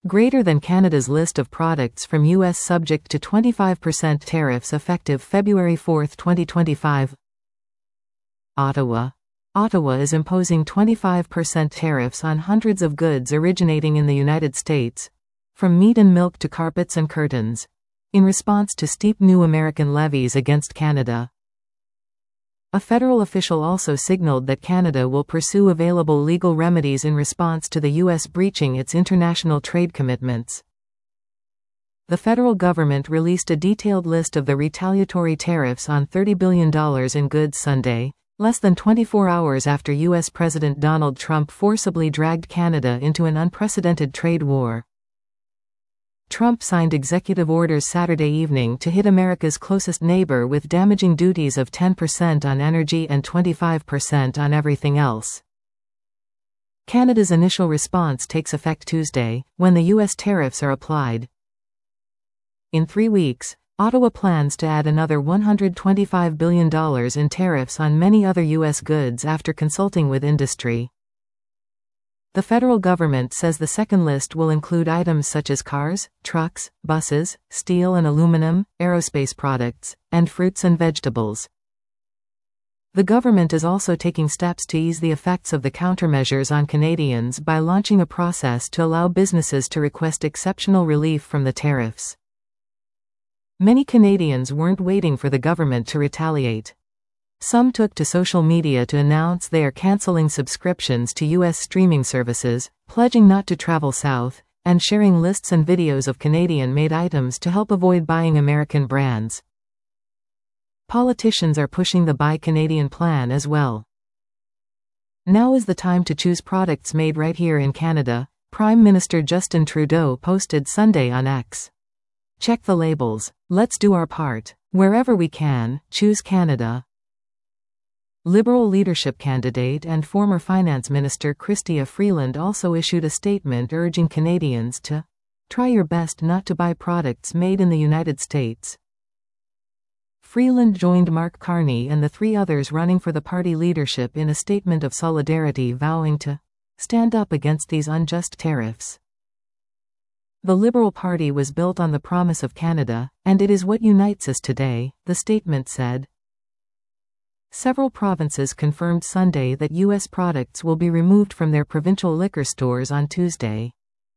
greater than Canada's list of products from U.S. subject to 25% tariffs effective February 4, 2025. Ottawa. Ottawa is imposing 25% tariffs on hundreds of goods originating in the United States, from meat and milk to carpets and curtains, in response to steep new American levies against Canada. A federal official also signaled that Canada will pursue available legal remedies in response to the U.S. breaching its international trade commitments. The federal government released a detailed list of the retaliatory tariffs on $30 billion in goods Sunday, less than 24 hours after U.S. President Donald Trump forcibly dragged Canada into an unprecedented trade war. Trump signed executive orders Saturday evening to hit America's closest neighbor with damaging duties of 10% on energy and 25% on everything else. Canada's initial response takes effect Tuesday, when the U.S. tariffs are applied. In 3 weeks, Ottawa plans to add another $125 billion in tariffs on many other U.S. goods after consulting with industry. The federal government says the second list will include items such as cars, trucks, buses, steel and aluminum, aerospace products, and fruits and vegetables. The government is also taking steps to ease the effects of the countermeasures on Canadians by launching a process to allow businesses to request exceptional relief from the tariffs. Many Canadians weren't waiting for the government to retaliate. Some took to social media to announce they are canceling subscriptions to U.S. streaming services, pledging not to travel south, and sharing lists and videos of Canadian-made items to help avoid buying American brands. Politicians are pushing the Buy Canadian plan as well. Now is the time to choose products made right here in Canada, Prime Minister Justin Trudeau posted Sunday on X. Check the labels. Let's do our part. Wherever we can, choose Canada. Liberal leadership candidate and former Finance Minister Chrystia Freeland also issued a statement urging Canadians to try your best not to buy products made in the United States. Freeland joined Mark Carney and the 3 others running for the party leadership in a statement of solidarity vowing to stand up against these unjust tariffs. The Liberal Party was built on the promise of Canada, and it is what unites us today, the statement said. Several provinces confirmed Sunday that U.S. products will be removed from their provincial liquor stores on Tuesday.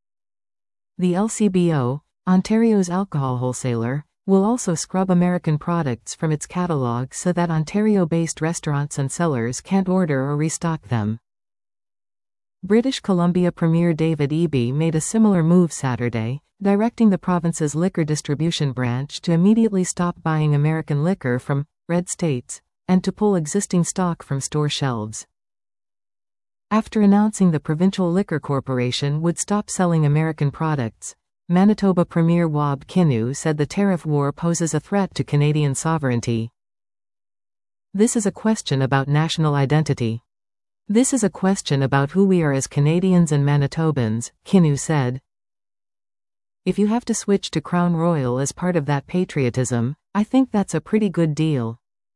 The LCBO, Ontario's alcohol wholesaler, will also scrub American products from its catalog so that Ontario-based restaurants and sellers can't order or restock them. British Columbia Premier David Eby made a similar move Saturday, directing the province's liquor distribution branch to immediately stop buying American liquor from red states, and to pull existing stock from store shelves. After announcing the Provincial Liquor Corporation would stop selling American products, Manitoba Premier Wab Kinew said the tariff war poses a threat to Canadian sovereignty. This is a question about national identity. This is a question about who we are as Canadians and Manitobans, Kinew said. If you have to switch to Crown Royal as part of that patriotism, I think that's a pretty good deal.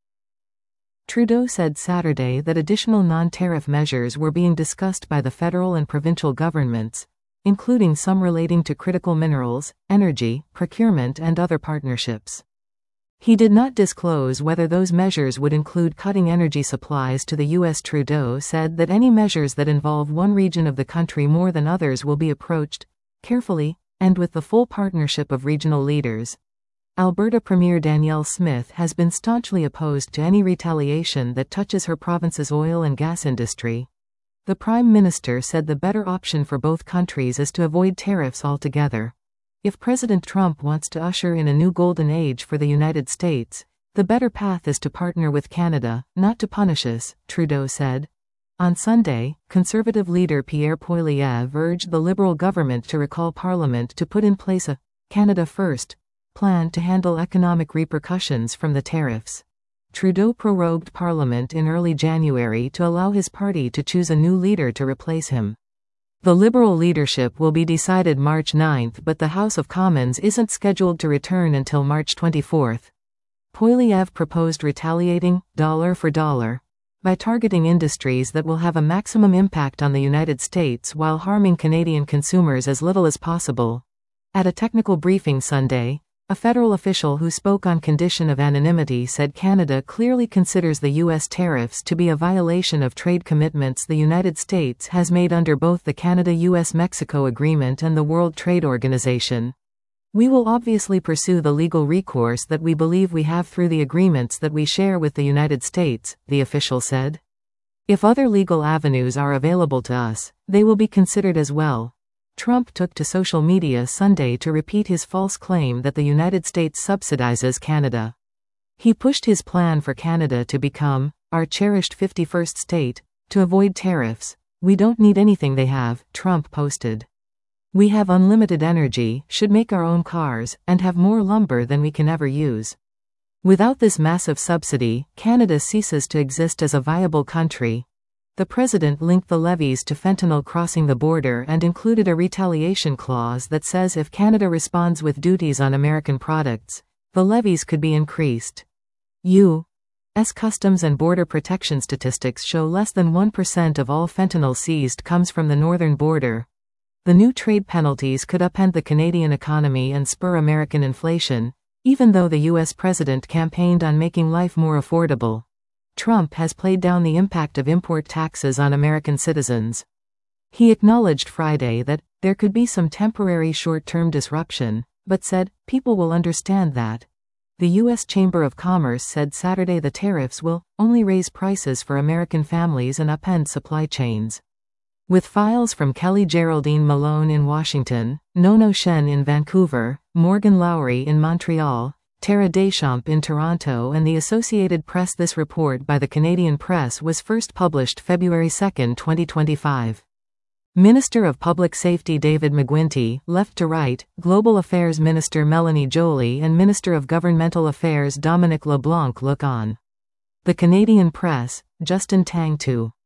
Trudeau said Saturday that additional non-tariff measures were being discussed by the federal and provincial governments, including some relating to critical minerals, energy, procurement and other partnerships. He did not disclose whether those measures would include cutting energy supplies to the U.S. Trudeau said that any measures that involve one region of the country more than others will be approached carefully, and with the full partnership of regional leaders. Alberta Premier Danielle Smith has been staunchly opposed to any retaliation that touches her province's oil and gas industry. The Prime Minister said the better option for both countries is to avoid tariffs altogether. If President Trump wants to usher in a new golden age for the United States, the better path is to partner with Canada, not to punish us, Trudeau said. On Sunday, Conservative leader Pierre Poilievre urged the Liberal government to recall Parliament to put in place a Canada First plan to handle economic repercussions from the tariffs. Trudeau prorogued Parliament in early January to allow his party to choose a new leader to replace him. The Liberal leadership will be decided March 9, but the House of Commons isn't scheduled to return until March 24. Poilievre proposed retaliating, dollar for dollar, by targeting industries that will have a maximum impact on the United States while harming Canadian consumers as little as possible. At a technical briefing Sunday, a federal official who spoke on condition of anonymity said Canada clearly considers the U.S. tariffs to be a violation of trade commitments the United States has made under both the Canada-US-Mexico Agreement and the World Trade Organization. We will obviously pursue the legal recourse that we believe we have through the agreements that we share with the United States, the official said. If other legal avenues are available to us, they will be considered as well. Trump took to social media Sunday to repeat his false claim that the United States subsidizes Canada. He pushed his plan for Canada to become our cherished 51st state, to avoid tariffs. We don't need anything they have, Trump posted. We have unlimited energy, should make our own cars, and have more lumber than we can ever use. Without this massive subsidy, Canada ceases to exist as a viable country. The president linked the levies to fentanyl crossing the border and included a retaliation clause that says if Canada responds with duties on American products, the levies could be increased. U.S. Customs and Border Protection statistics show less than 1% of all fentanyl seized comes from the northern border. The new trade penalties could upend the Canadian economy and spur American inflation, even though the U.S. president campaigned on making life more affordable. Trump has played down the impact of import taxes on American citizens. He acknowledged Friday that there could be some temporary short-term disruption, but said, people will understand that. The U.S. Chamber of Commerce said Saturday the tariffs will only raise prices for American families and upend supply chains. With files from Kelly Geraldine Malone in Washington, Nono Shen in Vancouver, Morgan Lowry in Montreal, Tara Deschamps in Toronto and the Associated Press. This report by the Canadian Press was first published February 2, 2025. Minister of Public Safety David McGuinty, left to right, Global Affairs Minister Melanie Joly and Minister of Governmental Affairs Dominic LeBlanc look on. The Canadian Press, Justin Tang 2.